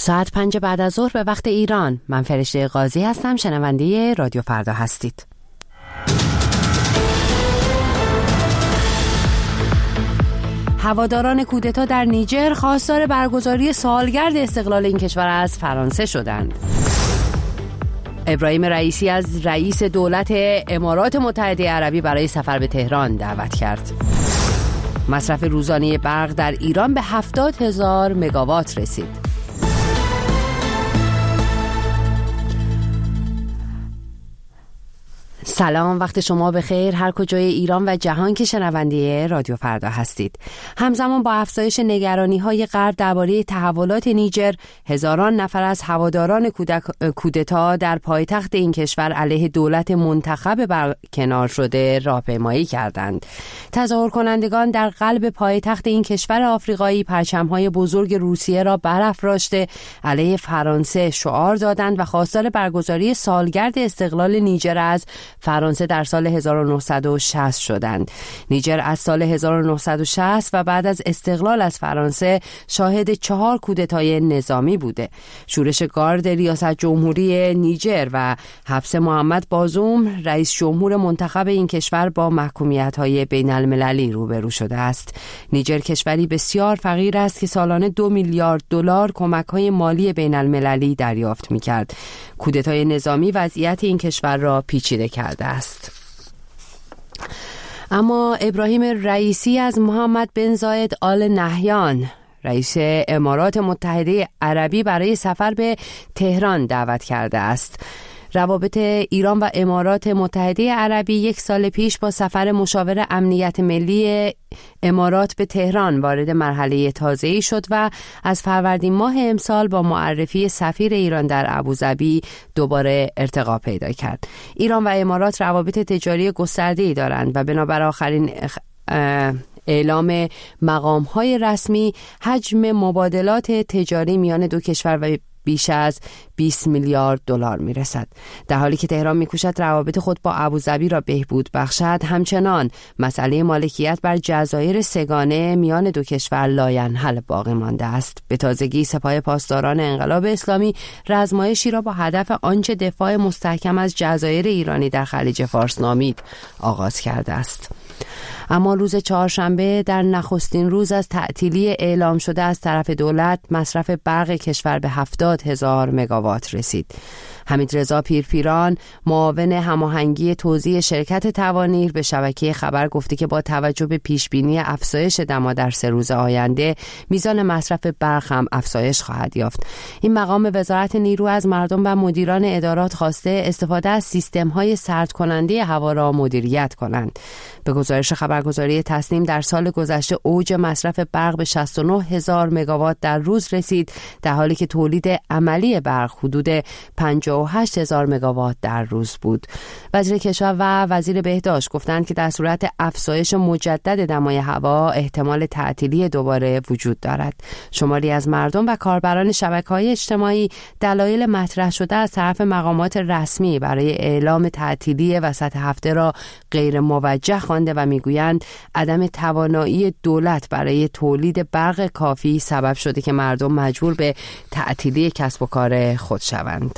ساعت 5 بعد از ظهر به وقت ایران. من فرشته قاضی هستم، شنونده رادیو فردا هستید. هواداران کودتا در نیجر خواستار برگزاری سالگرد استقلال این کشور از فرانسه شدند. ابراهیم رئیسی از رئیس دولت امارات متحده عربی برای سفر به تهران دعوت کرد. مصرف روزانه برق در ایران به 70,000 مگاوات رسید. سلام، وقت شما بخیر هر کجای ایران و جهان که شنونده رادیو فردا هستید. همزمان با افزایش نگرانی‌های غرب درباره تحولات نیجر، هزاران نفر از هواداران کودتا در پایتخت این کشور علیه دولت منتخب برکنار شده راهپیمایی کردند. تظاهر کنندگان در قلب پایتخت این کشور آفریقایی پرچم‌های بزرگ روسیه را برافراشته علیه فرانسه شعار دادند و خواستار برگزاری سالگرد استقلال نیجر از فرانسه در سال 1960 شدند. نیجر از سال 1960 و بعد از استقلال از فرانسه شاهد 4 کودتای نظامی بوده. شورش گارد ریاست جمهوری نیجر و حبس محمد بازوم رئیس جمهور منتخب این کشور با محکومیت‌های بین المللی روبرو شده است. نیجر کشوری بسیار فقیر است که سالانه 2 میلیارد دلار کمک‌های مالی بین المللی دریافت می‌کرد. کودتای نظامی وضعیت این کشور را پیچیده کرده است. اما ابراهیم رئیسی از محمد بن زاید آل نهیان رئیس امارات متحده عربی برای سفر به تهران دعوت کرده است. روابط ایران و امارات متحده عربی 1 سال پیش با سفر مشاور امنیت ملی امارات به تهران وارد مرحله تازه‌ای شد و از فروردین ماه امسال با معرفی سفیر ایران در ابوظبی دوباره ارتقا پیدا کرد. ایران و امارات روابط تجاری گسترده‌ای دارند و بنابر آخرین اعلام مقام‌های رسمی حجم مبادلات تجاری میان دو کشور و بیش از 20 میلیارد دلار میرسد. در حالی که تهران میکوشد روابط خود با ابوظبی را بهبود بخشد، همچنان مسئله مالکیت بر جزایر سگانه میان دو کشور لاینحل باقی مانده است. به تازگی سپاه پاسداران انقلاب اسلامی رزمایشی را با هدف آنچه دفاع مستحکم از جزایر ایرانی در خلیج فارس نامید آغاز کرده است. اما روز چهارشنبه در نخستین روز از تعطیلی اعلام شده از طرف دولت، مصرف برق کشور به 70,000 مگاوات رسید. حمیدرضا پیرپیران، معاون هماهنگی توزیع شرکت توانیر، به شبکه خبر گفته که با توجه به پیشبینی افزایش دما در 3 روز آینده، میزان مصرف برق هم افزایش خواهد یافت. این مقام وزارت نیرو از مردم و مدیران ادارات خواسته استفاده از سیستم‌های سرد کننده هوا را مدیریت کنند. به گزارش خبرگزاری تسنیم در سال گذشته اوج مصرف برق به 69,000 مگاوات در روز رسید، در حالی که تولید عملی برق حدود 58,000 مگاوات در روز بود. وزیر کشور و وزیر بهداشت گفتند که در صورت افزایش مجدد دمای هوا احتمال تعطیلی دوباره وجود دارد. شماری از مردم و کاربران شبکه‌های اجتماعی دلایل مطرح شده از طرف مقامات رسمی برای اعلام تعطیلی وسط هفته را غیر موجه خوانده و میگویند عدم توانایی دولت برای تولید برق کافی سبب شده که مردم مجبور به تعطیلی کسب و کار خود شوند.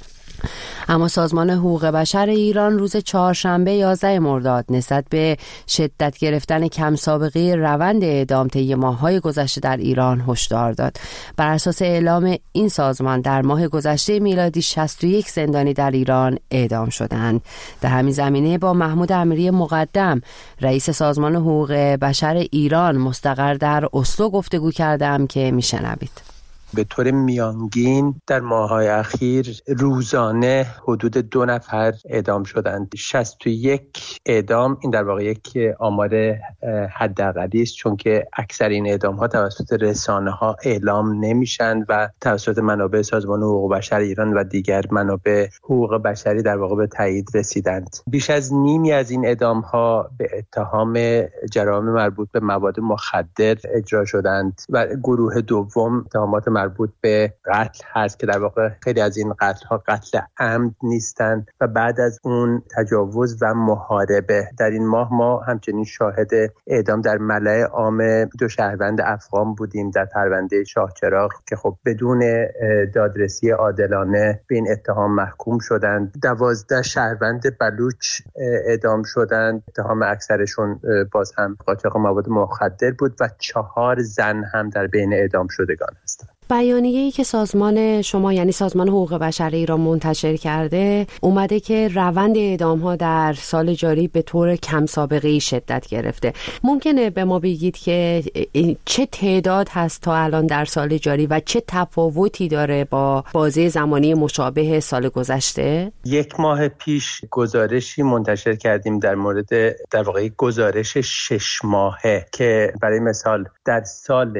اما سازمان حقوق بشر ایران روز چهارشنبه 11 مرداد نسبت به شدت گرفتن کم سابقه روند اعدام طی ماه‌های گذشته در ایران هشدار داد. بر اساس اعلام این سازمان در ماه گذشته میلادی 61 زندانی در ایران اعدام شدند. در همین زمینه با محمود امیری مقدم، رئیس سازمان حقوق بشر ایران مستقر در اسلو گفتگو کردم که میشنوید. به طور میانگین در ماه‌های اخیر روزانه حدود 2 نفر اعدام شدند. 61 اعدام، این در واقع یک آمار حداقلی است، چون که اکثر این اعدام‌ها توسط رسانه‌ها اعلام نمیشن و توسط منابع سازمان حقوق بشر ایران و دیگر منابع حقوق بشری در واقع به تایید رسیدند. بیش از نیمی از این اعدام‌ها به اتهام جرائم مربوط به مواد مخدر اجرا شدند و گروه دوم اتهامات مربوط به قتل هست که در واقع خیلی از این قتل‌ها قتل عمد نیستند و بعد از اون تجاوز و محاربه. در این ماه ما همچنین شاهد اعدام در ملأ عام 2 شهروند افغان بودیم در پرونده شاهچراغ که خب بدون دادرسی عادلانه به این اتهام محکوم شدند. 12 شهروند بلوچ اعدام شدند. اتهام اکثرشون باز هم قاچاق مواد مخدر بود و 4 زن هم در بین اعدام شدگان هستند. بیانیه‌ای که سازمان شما یعنی سازمان حقوق بشر ایران منتشر کرده اومده که روند اعدام‌ها در سال جاری به طور کم سابقه‌ای شدت گرفته. ممکنه به ما بگید که چه تعداد هست تا الان در سال جاری و چه تفاوتی داره با بازه زمانی مشابه سال گذشته؟ 1 ماه پیش گزارشی منتشر کردیم در مورد در واقع گزارش 6 ماهه که برای مثال در سال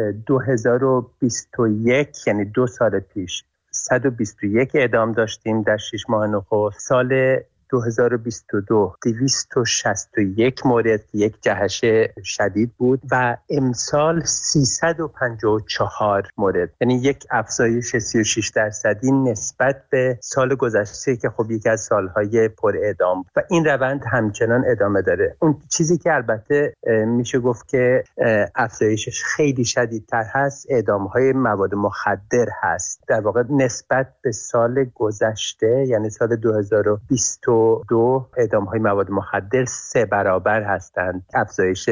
2021 یعنی 2 سال پیش 121 اعدام داشتیم در 6 ماه نخست. سال 2022 261 مورد که یک جهش شدید بود و امسال 354 مورد، یعنی یک افزایش 36% نسبت به سال گذشته که خب یکی از سالهای پر اعدام و این روند همچنان ادامه داره. اون چیزی که البته میشه گفت که افزایشش خیلی شدیدتر هست اعدام‌های مواد مخدر هست. در واقع نسبت به سال گذشته یعنی سال 2022 اعدام‌های مواد مخدر 3 برابر هستند، افزایش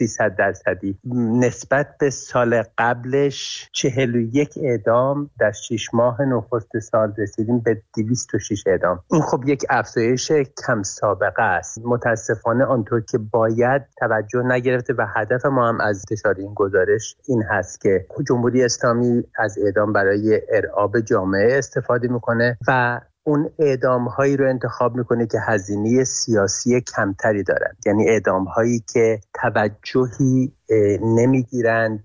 300%. نسبت به سال قبلش 41 اعدام در 6 ماه نخست سال رسیدیم به 206 اعدام. این خب یک افزایش کم سابقه است. متاسفانه آنطور که باید توجه نگرفته و هدف ما هم از انتشار این گزارش این هست که جمهوری اسلامی از اعدام برای ارعاب جامعه استفاده میکنه و اون اعدام‌هایی رو انتخاب میکنه که هزینه سیاسی کمتری دارن، یعنی اعدام‌هایی که توجهی نمیگیرند،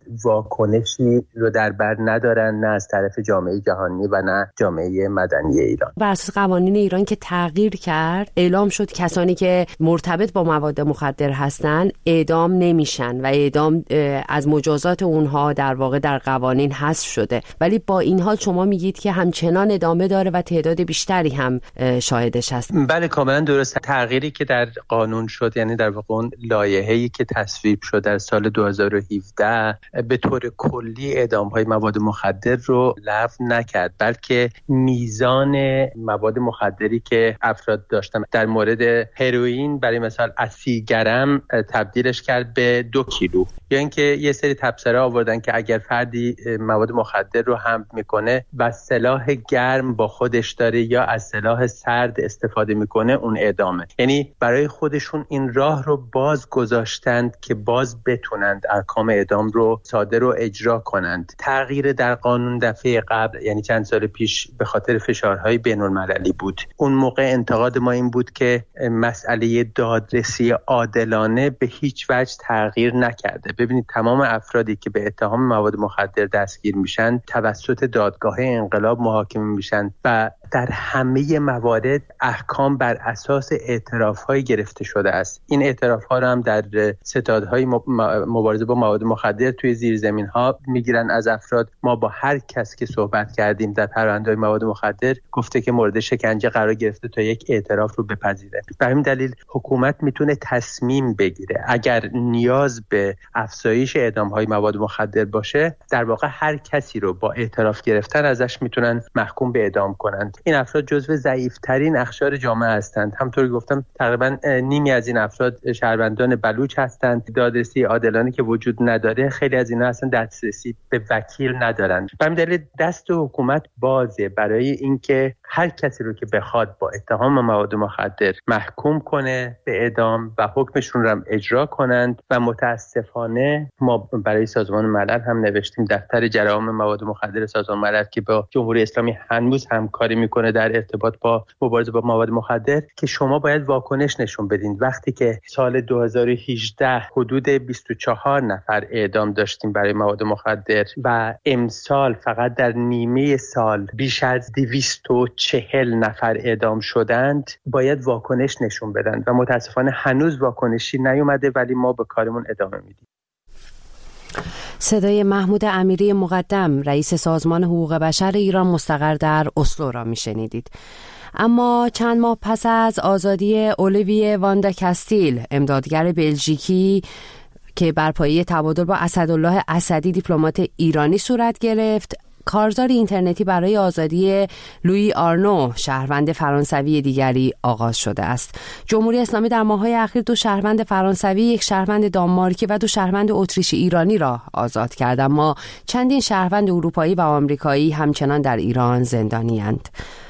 واکنشی رو در بر ندارن، نه از طرف جامعه جهانی و نه جامعه مدنی ایران. بر اساس قوانین ایران که تغییر کرد اعلام شد کسانی که مرتبط با مواد مخدر هستن اعدام نمیشن و اعدام از مجازات اونها در واقع در قوانین حذف شده، ولی با این حال شما میگید که همچنان ادامه داره و تعداد بیشتری هم شاهدش هست. بله کاملا درست. تغییری که در قانون شد یعنی در واقع اون لایحه‌ای که تصویب شد در سال 2017 به طور کلی اعدام‌های مواد مخدر رو لغو نکرد، بلکه میزان مواد مخدری که افراد داشتن در مورد هروئین برای مثال 80 گرم تبدیلش کرد به 2 کیلو، یا اینکه یه سری تبصره آوردن که اگر فردی مواد مخدر رو حمل میکنه و سلاح گرم با خودش داره یا از سلاح سرد استفاده میکنه اون اعدامه. یعنی برای خودشون این راه رو باز گذاشتند که باز بتونند احکام اعدام رو صادر و اجرا کنند. تغییر در قانون دفعه قبل یعنی چند سال پیش به خاطر فشارهای بین‌المللی بود. اون موقع انتقاد ما این بود که مسئله دادرسی عادلانه به هیچ وجه تغییر نکرده. ببینید تمام افرادی که به اتهام مواد مخدر دستگیر میشن توسط دادگاه انقلاب محاکمه میشن و در همه موارد احکام بر اساس اعتراف‌های گرفته شده است. این اعتراف‌ها رو هم در ستادهای مبارزه با مواد مخدر توی زیرزمین‌ها میگیرن از افراد. ما با هر کس که صحبت کردیم در پرونده‌های مواد مخدر گفته که مورد شکنجه قرار گرفته تا یک اعتراف رو بپذیره. به همین دلیل حکومت میتونه تصمیم بگیره اگر نیاز به افزایش اعدام‌های مواد مخدر باشه، در واقع هر کسی رو با اعتراف گرفتن ازش میتونن محکوم به اعدام کنند. این افراد جزو ضعیف‌ترین اقشار جامعه هستند. همونطور که گفتم تقریبا نیمی از این افراد شهروندان بلوچ هستند. دادرسی عادلانه که وجود نداره، خیلی از اینا اصلا دسترسی به وکیل ندارند. به همین دلیل دست حکومت بازه برای اینکه هر کسی رو که بخواد با اتهام مواد مخدر محکوم کنه به اعدام و حکمشون رو هم اجرا کنند. و متاسفانه ما برای سازمان ملل هم نوشتیم، دفتر جرائم مواد مخدر سازمان ملل که با جمهوری اسلامی هنوز همکاری میکنه در ارتباط با مبارزه با مواد مخدر، که شما باید واکنش نشون بدین. وقتی که سال 2018 حدود 24 نفر اعدام داشتیم برای مواد مخدر و امسال فقط در نیمه سال بیش از 240 نفر اعدام شدند، باید واکنش نشون بدن و متاسفانه هنوز واکنشی نیومده، ولی ما به کارمون ادامه میدیم. صدای محمود امیری مقدم، رئیس سازمان حقوق بشر ایران مستقر در اسلو را میشنیدید. اما چند ماه پس از آزادی اولیویه واندا کاستیل، امدادگر بلژیکی که بر پایه تبادل با اسدالله اسدی دیپلمات ایرانی صورت گرفت، کارزار اینترنتی برای آزادی لویی آرنو، شهروند فرانسوی دیگری آغاز شده است. جمهوری اسلامی در ماه‌های اخیر 2 شهروند فرانسوی، 1 شهروند دانمارکی و 2 شهروند اتریشی ایرانی را آزاد کرد، اما چندین شهروند اروپایی و آمریکایی همچنان در ایران زندانی‌اند.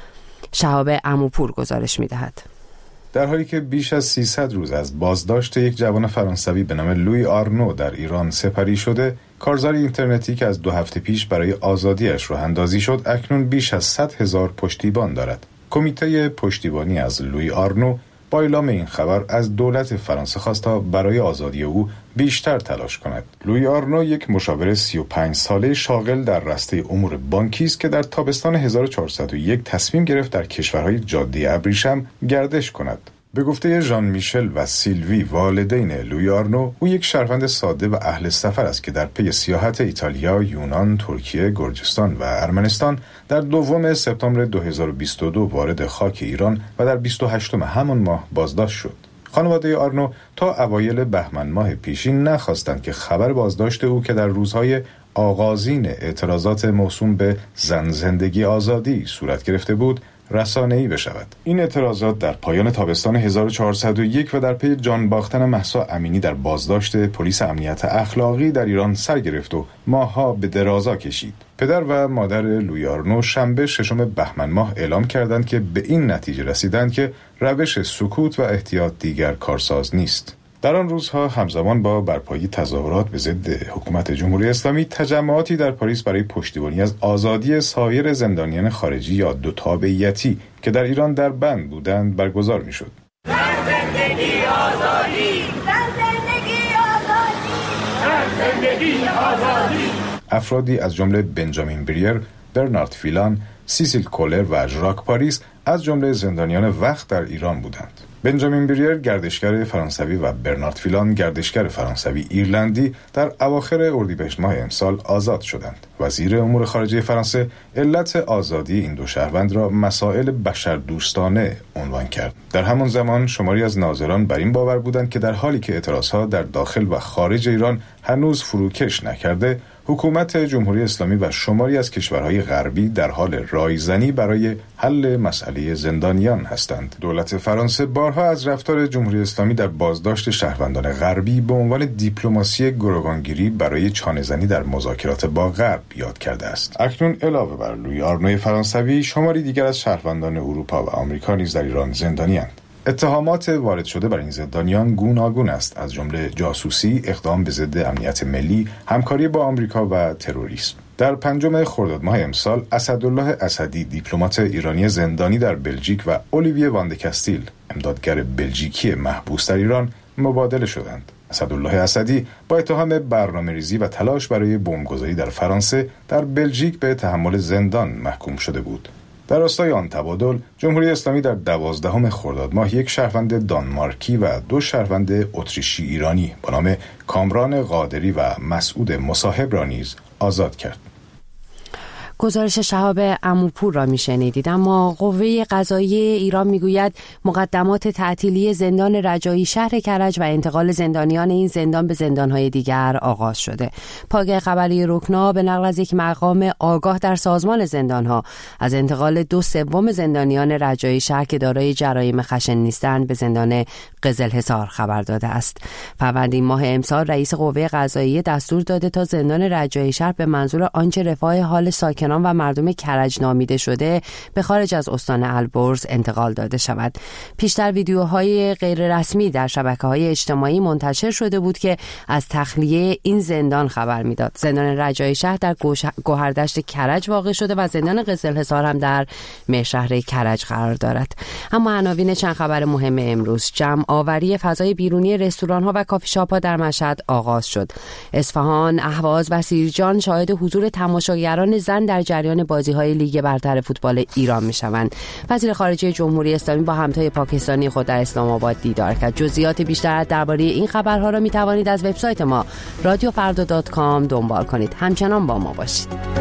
شهاب عموپور گزارش می‌دهد. در حالی که بیش از 300 روز از بازداشت یک جوان فرانسوی به نام لویی آرنو در ایران سپری شده، کارزار اینترنتی که از 2 هفته پیش برای آزادیش راه اندازی شد، اکنون بیش از 100,000 پشتیبان دارد. کمیته پشتیبانی از لویی آرنو با اعلام این خبر از دولت فرانسه خواست تا برای آزادی او بیشتر تلاش کند. لویی آرنو یک مشاور 35 ساله شاغل در رشته امور بانکی است که در تابستان 1401 تصمیم گرفت در کشورهای جاده ابریشم گردش کند. به گفته ژان میشل و سیلوی، والدین لویی آرنو، او یک شهروند ساده و اهل سفر است که در پی سیاحت ایتالیا، یونان، ترکیه، گرجستان و ارمنستان در 2 سپتامبر 2022 وارد خاک ایران و در 28 همان ماه بازداشت شد. خانواده آرنو تا اوایل بهمن ماه پیشین نخواستند که خبر بازداشت او که در روزهای آغازین اعتراضات موسوم به زن زندگی آزادی صورت گرفته بود رسانه‌ای بشود. این اعتراضات در پایان تابستان 1401 و در پی جان باختن مهسا امینی در بازداشت پلیس امنیت اخلاقی در ایران سر گرفت و ماه‌ها به درازا کشید. پدر و مادر لویی آرنو شنبه 6 بهمن ماه اعلام کردند که به این نتیجه رسیدند که روش سکوت و احتیاط دیگر کارساز نیست. در آن روزها همزمان با برپایی تظاهرات به ضد حکومت جمهوری اسلامی، تجمعاتی در پاریس برای پشتیبانی از آزادی سایر زندانیان خارجی یا 2 تابعیتی که در ایران در بند بودند برگزار می‌شد. زن زندگی آزادی، زن زندگی آزادی، زن زندگی آزادی. افرادی از جمله بنجامین بریر، برنارد فیلان، سیسیل کولر و ژاک پاریس از جمله زندانیان وقت در ایران بودند. بنجامین بریر گردشگر فرانسوی و برنارد فیلان گردشگر فرانسوی ایرلندی در اواخر اردیبهشت ماه امسال آزاد شدند. وزیر امور خارجه فرانسه علت آزادی این 2 شهروند را مسائل بشردوستانه عنوان کرد. در همان زمان شماری از ناظران بر این باور بودند که در حالی که اعتراضها در داخل و خارج ایران هنوز فروکش نکرده، حکومت جمهوری اسلامی و شماری از کشورهای غربی در حال رایزنی برای حل مسئله زندانیان هستند. دولت فرانسه بارها از رفتار جمهوری اسلامی در بازداشت شهروندان غربی به عنوان دیپلماسی گروگانگیری برای چانه‌زنی در مذاکرات با غرب یاد کرده است. اکنون علاوه بر لویی آرنوی فرانسوی، شماری دیگر از شهروندان اروپا و آمریکا نیز در ایران زندانی‌اند. اتهامات وارد شده بر این زندانیان گوناگون است، از جمله جاسوسی، اقدام به ضد امنیت ملی، همکاری با آمریکا و تروریسم. در 5 خرداد ماه امسال، اسدالله اسدی، دیپلمات ایرانی زندانی در بلژیک، و اولیویه واندا کاستیل، امدادگر بلژیکی محبوس در ایران، مبادله شدند. اسدالله اسدی با اتهام برنامه‌ریزی و تلاش برای بمبگذاری در فرانسه در بلژیک به تحمل زندان محکوم شده بود. در راستای آن تبادل، جمهوری اسلامی در 12 خرداد ماه 1 شهروند دانمارکی و 2 شهروند اتریشی ایرانی با نام کامران قادری و مسعود مصاحب را نیز آزاد کرد. گزارش شهاب عموپور را میشنیدید. اما قوه قضاییه ایران میگوید مقدمات تعطیلی زندان رجایی شهر کرج و انتقال زندانیان این زندان به زندانهای دیگر آغاز شده. پاگاه خبری رکنا به نقل از یک مقام آگاه در سازمان زندانها از انتقال 2/3 زندانیان رجایی شهر که دارای جرایم خشن نیستند به زندان قزلحصار خبر داده است. فروردین ماه امسال رئیس قوه قضاییه دستور داده تا زندان رجایی شهر به منظور آنچه رفاه حال ساکنان و مردم کرج نامیده شده به خارج از استان البرز انتقال داده شود. پیشتر ویدیوهای غیر رسمی در شبکه‌های اجتماعی منتشر شده بود که از تخلیه این زندان خبر میداد. زندان رجایی شهر در گوهردشت کرج واقع شده و زندان قزلحصار هم در مهرشهر کرج قرار دارد. اما عناوین چند خبر مهم امروز: جمع آوری فضای بیرونی رستوران‌ها و کافی شاپ‌ها در مشهد آغاز شد. اصفهان، اهواز و سیرجان شاهد حضور تماشاگران زن در در جریان بازی‌های لیگ برتر فوتبال ایران می‌شوند. وزیر خارجه جمهوری اسلامی با همتای پاکستانی خود در اسلام آباد دیدار کرد. جزئیات بیشتر درباره این خبرها را می‌توانید از وبسایت ما radiofrda.com دنبال کنید. همچنان با ما باشید.